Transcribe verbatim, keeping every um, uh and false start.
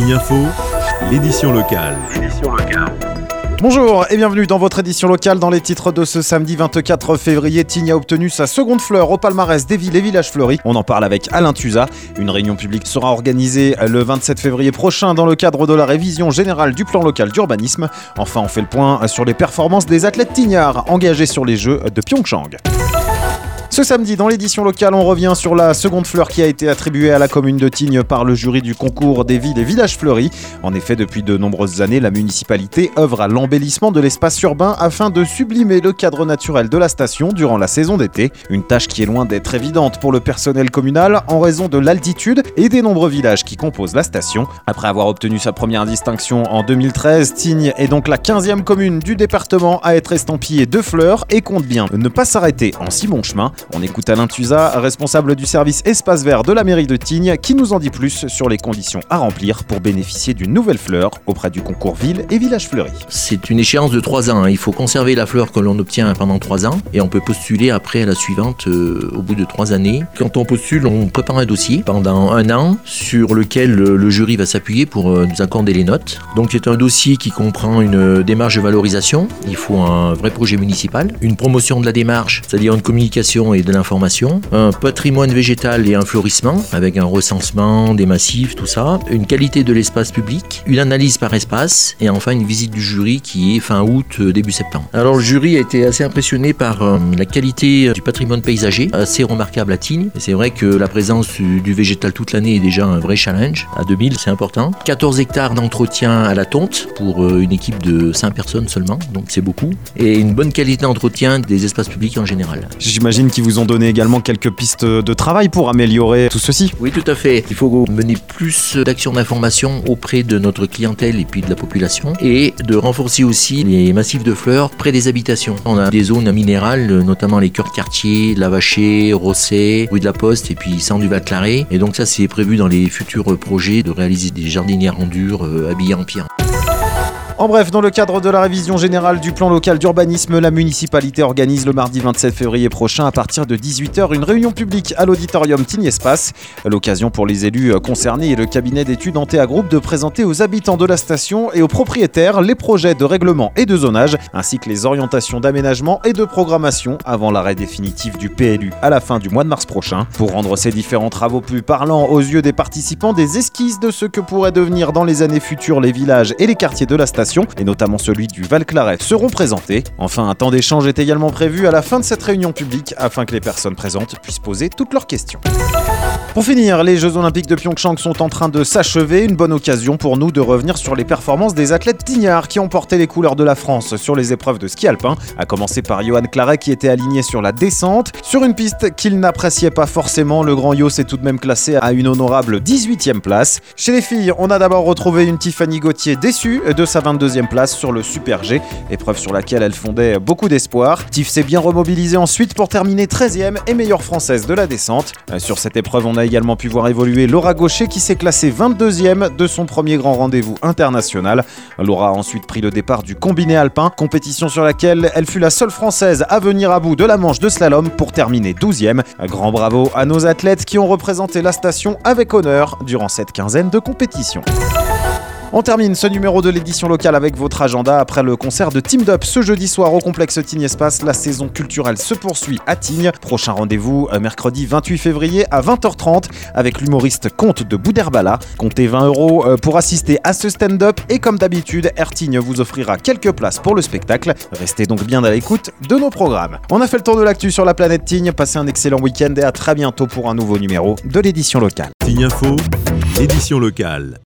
Tignes Info, l'édition locale. Bonjour et bienvenue dans votre édition locale. Dans les titres de ce samedi vingt-quatre février, Tignes a obtenu sa seconde fleur au palmarès des villes et villages fleuris. On en parle avec Alain Tuzat. Une réunion publique sera organisée le vingt-sept février prochain dans le cadre de la révision générale du plan local d'urbanisme. Enfin, on fait le point sur les performances des athlètes tignards engagés sur les Jeux de Pyeongchang. Ce samedi, dans l'édition locale, on revient sur la seconde fleur qui a été attribuée à la commune de Tignes par le jury du concours des villes et villages fleuris. En effet, depuis de nombreuses années, la municipalité œuvre à l'embellissement de l'espace urbain afin de sublimer le cadre naturel de la station durant la saison d'été. Une tâche qui est loin d'être évidente pour le personnel communal en raison de l'altitude et des nombreux villages qui composent la station. Après avoir obtenu sa première distinction en deux mille treize, Tignes est donc la quinzième commune du département à être estampillée de fleurs et compte bien ne pas s'arrêter en si bon chemin. On écoute Alain Tuzat, responsable du service espace vert de la mairie de Tignes, qui nous en dit plus sur les conditions à remplir pour bénéficier d'une nouvelle fleur auprès du concours Ville et Village Fleuris. C'est une échéance de trois ans. Il faut conserver la fleur que l'on obtient pendant trois ans et on peut postuler après à la suivante euh, au bout de trois années. Quand on postule, on prépare un dossier pendant un an sur lequel le, le jury va s'appuyer pour euh, nous accorder les notes. Donc c'est un dossier qui comprend une démarche de valorisation. Il faut un vrai projet municipal, une promotion de la démarche, c'est-à-dire une communication et de l'information, un patrimoine végétal et un fleurissement avec un recensement des massifs, tout ça, une qualité de l'espace public, une analyse par espace et enfin une visite du jury qui est fin août, début septembre. Alors le jury a été assez impressionné par euh, la qualité du patrimoine paysager, assez remarquable à Tignes. Et c'est vrai que la présence du, du végétal toute l'année est déjà un vrai challenge. À deux mille, c'est important. quatorze hectares d'entretien à la tonte pour euh, une équipe de cinq personnes seulement, donc c'est beaucoup. Et une bonne qualité d'entretien des espaces publics en général. J'imagine qu'ils vous ont donné également quelques pistes de travail pour améliorer tout ceci. Oui, tout à fait. Il faut mener plus d'actions d'information auprès de notre clientèle et puis de la population et de renforcer aussi les massifs de fleurs près des habitations. On a des zones minérales, notamment les cœurs de quartier, La Vachée, Rosset, rue de la Poste et puis Centre du Val-Claret. Et donc ça, c'est prévu dans les futurs projets de réaliser des jardinières en dur euh, habillées en pierre. En bref, dans le cadre de la révision générale du plan local d'urbanisme, la municipalité organise le mardi vingt-sept février prochain à partir de dix-huit heures une réunion publique à l'auditorium Tignes Espace. L'occasion pour les élus concernés et le cabinet d'études Antea Group de présenter aux habitants de la station et aux propriétaires les projets de règlement et de zonage, ainsi que les orientations d'aménagement et de programmation avant l'arrêt définitif du P L U à la fin du mois de mars prochain. Pour rendre ces différents travaux plus parlants aux yeux des participants, des esquisses de ce que pourraient devenir dans les années futures les villages et les quartiers de la station, et notamment celui du Val-Claret, seront présentés. Enfin, un temps d'échange est également prévu à la fin de cette réunion publique afin que les personnes présentes puissent poser toutes leurs questions. Pour finir, les Jeux Olympiques de Pyeongchang sont en train de s'achever, une bonne occasion pour nous de revenir sur les performances des athlètes tignards qui ont porté les couleurs de la France sur les épreuves de ski alpin, à commencer par Johan Claret qui était aligné sur la descente. Sur une piste qu'il n'appréciait pas forcément, le grand Yo s'est tout de même classé à une honorable dix-huitième place. Chez les filles, on a d'abord retrouvé une Tiffany Gauthier déçue de sa vingt-deuxième place sur le Super G, épreuve sur laquelle elle fondait beaucoup d'espoir. Tiff s'est bien remobilisée ensuite pour terminer treizième et meilleure française de la descente. Sur cette épreuve, on a également pu voir évoluer Laura Gaucher qui s'est classée vingt-deuxième de son premier grand rendez-vous international. Laura a ensuite pris le départ du combiné alpin, compétition sur laquelle elle fut la seule française à venir à bout de la manche de slalom pour terminer douzième. Grand bravo à nos athlètes qui ont représenté la station avec honneur durant cette quinzaine de compétitions. On termine ce numéro de l'édition locale avec votre agenda. Après le concert de Team Up ce jeudi soir au complexe Tignes Espace, la saison culturelle se poursuit à Tignes. Prochain rendez-vous mercredi vingt-huit février à vingt heures trente avec l'humoriste Comte de Bouderbala. Comptez vingt euros pour assister à ce stand-up et comme d'habitude, Air Tignes vous offrira quelques places pour le spectacle. Restez donc bien à l'écoute de nos programmes. On a fait le tour de l'actu sur la planète Tignes. Passez un excellent week-end et à très bientôt pour un nouveau numéro de l'édition locale. Tignes Info, l'édition locale.